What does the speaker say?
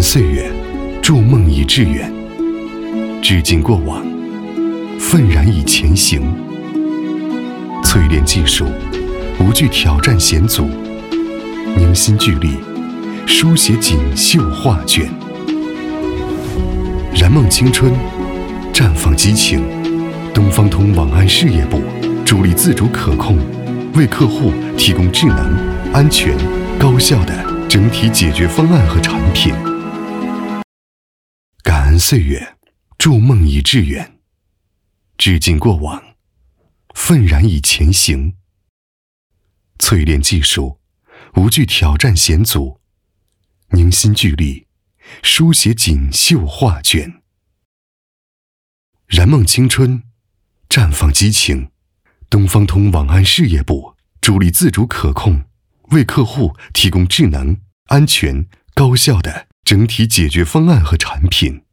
岁月，筑梦以致远。致敬过往，愤然以前行。淬炼技术，无惧挑战险阻。凝心聚力，书写锦绣画卷。燃梦青春，绽放激情。东方通网安事业部主力自主可控，为客户提供智能、安全、高效的整体解决方案和产品。感恩岁月，筑梦以致远。致敬过往，愤然以前行。淬炼技术，无惧挑战险阻。凝心聚力，书写锦绣画卷。燃梦青春，绽放激情。东方通网安事业部主力自主可控，为客户提供智能、安全、高效的整体解决方案和产品。